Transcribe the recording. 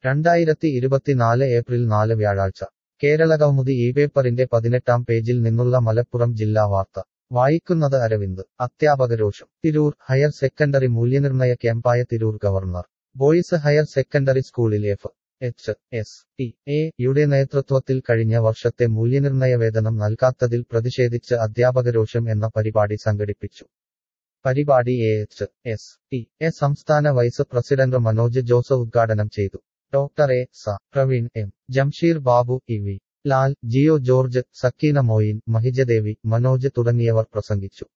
2024 April 4 വ്യാഴാഴ്ച കേരളകൗമുദി ഈ പേപ്പറിന്റെ 18-ാം പേജിൽ നിന്നുള്ള മലപ്പുറം ജില്ലാ വാർത്ത വായിക്കുന്നത് അരവിന്ദ്. അധ്യാപകരോഷം. തിരൂർ ഹയർ സെക്കൻഡറി മൂല്യനിർണയ ക്യാമ്പായ Tirur government boys higher secondary സ്കൂളിൽ എഫ്.എച്ച്.എസ്.ടി.എ. യുടെ നേതൃത്വത്തിൽ കഴിഞ്ഞ വർഷത്തെ മൂല്യനിർണയ വേതനം നൽകാത്തതിൽ പ്രതിഷേധിച്ച് അധ്യാപകരോഷം എന്ന പരിപാടി സംഘടിപ്പിച്ചു. പരിപാടി എ.എച്ച്.എസ്.ടി.എ. സംസ്ഥാന വൈസ് പ്രസിഡന്റ് മനോജ് ജോസ് ഉദ്ഘാടനം ചെയ്തു. Doctor A. Praveen M. Jamsheer Babu, E V. Lal, Jio George, Sakeena Moin, Mahijadevi, Manoj തുടങ്ങിയവർ പ്രസംഗിച്ചു.